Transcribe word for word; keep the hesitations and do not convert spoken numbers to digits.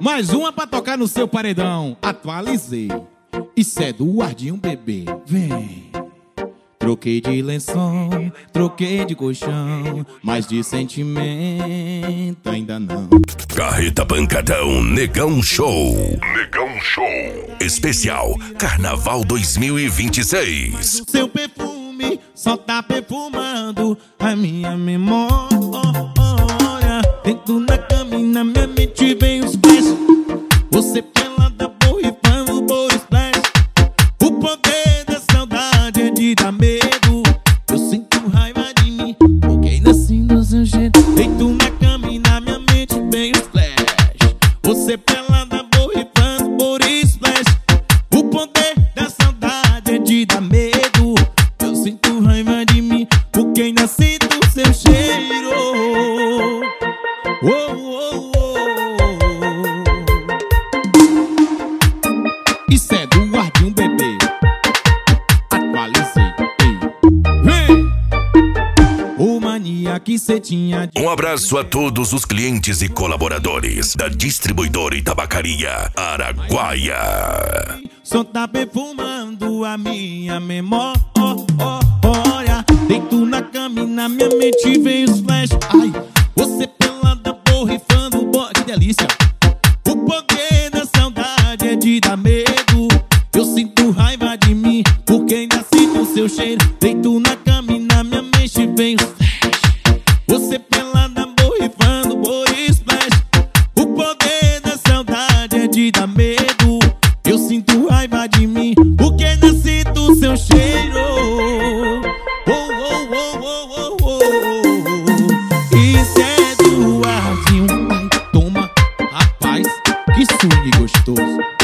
Mais uma pra tocar no seu paredão. Atualizei. Isso é do Ardinho Bebê. Vem. Troquei de lençol, troquei de colchão, mas de sentimento ainda não. Carreta Pancadão Negão Show. Negão Show. Especial Carnaval dois mil e vinte e seis. Seu perfume só tá perfumando a minha memória. Dentro da cama e na minha mente vem os pés. Você pelada borrifando o Boris Splash. O poder da saudade é de dar medo. Eu sinto raiva de mim, porque ainda assim do seu jeito. Deito na cama e na minha mente vem os flash. Você pelada borrifando o Boris Splash. O poder da saudade é de dar medo. Eu sinto raiva de mim, porque ainda sinto o seu cheiro. Oh, oh, oh. Isso é do Ardinho Bebê. Atualizei. Vem! Ô mania que cê tinha de... Um abraço a todos os clientes e colaboradores da distribuidora e tabacaria Araguaia. Só tá perfumando a minha memória. Deito na cama e na minha mente vem os flash. Ai, você pelada borrifando, que delícia. O poder da saudade é de dar medo. Eu sinto raiva de mim, porque ainda sinto o seu cheiro. Deito na cama e na minha mente vem os flash. Você pelada borrifando, Boris Splash. O poder da saudade é de dar medo. Eu sinto raiva de mim, porque ainda sinto o seu cheiro. Oh, oh, oh, oh, oh, oh. Isso é do Ardinho. Ai, toma, rapaz, que swing gostoso.